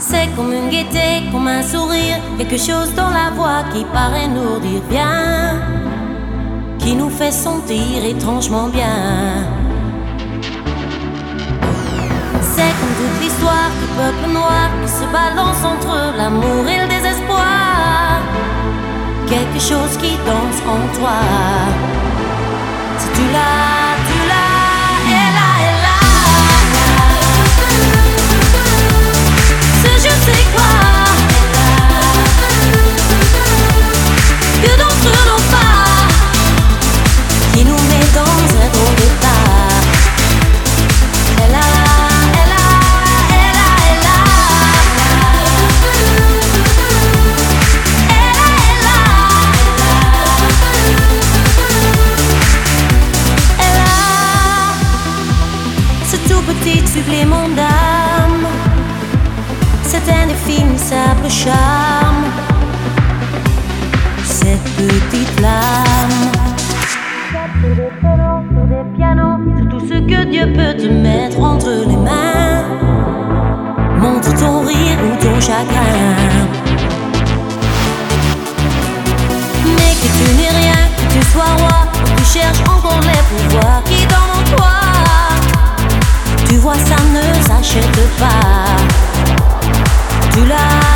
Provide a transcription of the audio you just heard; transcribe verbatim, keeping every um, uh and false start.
C'est comme une gaieté, comme un sourire, quelque chose dans la voix qui paraît nous dire bien, qui nous fait sentir étrangement bien. C'est comme toute l'histoire du peuple noir qui se balance entre l'amour et le désespoir. Quelque chose qui danse en toi. Si tu l'as, tu l'as, et là, et là. Ce je sais quoi, que d'entre nos pas, qui nous met dans un drôle d'état. Elle a, elle a, elle a, elle a. Elle a, elle a. Elle a ce tout petit supplément d'âme, cet indéfinissable charme, cette petite flamme. Sur des pianos, sur des pianos, c'est tout ce que Dieu peut te mettre entre les mains. Montre ton rire ou ton chagrin, mais que tu n'es rien, que tu sois roi, que tu cherches encore les pouvoirs qui dorment en toi. Tu vois, ça ne s'achète pas. Tu l'as.